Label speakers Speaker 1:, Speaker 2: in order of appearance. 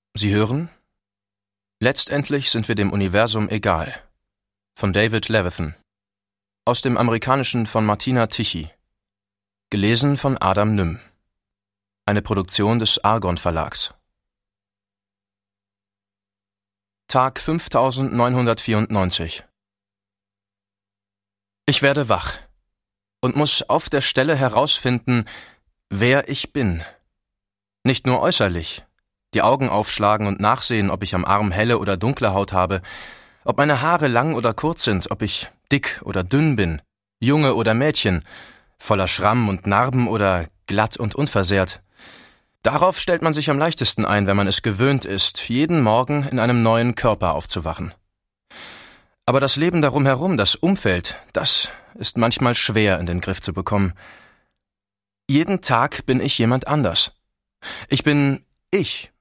Speaker 1: Sie hören: Letztendlich sind wir dem Universum egal. Von David Levithan. Aus dem Amerikanischen von Martina Tichy. Gelesen von Adam Nüm. Eine Produktion des Argon Verlags. Tag 5994. Ich werde wach und muss auf der Stelle herausfinden, wer ich bin. Nicht nur äußerlich, die Augen aufschlagen und nachsehen, ob ich am Arm helle oder dunkle Haut habe, ob meine Haare lang oder kurz sind, ob ich dick oder dünn bin, Junge oder Mädchen, voller Schramm und Narben oder glatt und unversehrt. Darauf stellt man sich am leichtesten ein, wenn man es gewöhnt ist, jeden Morgen in einem neuen Körper aufzuwachen. Aber das Leben darum herum, das Umfeld, das ist manchmal schwer in den Griff zu bekommen. Jeden Tag bin ich jemand anders. Ich bin ich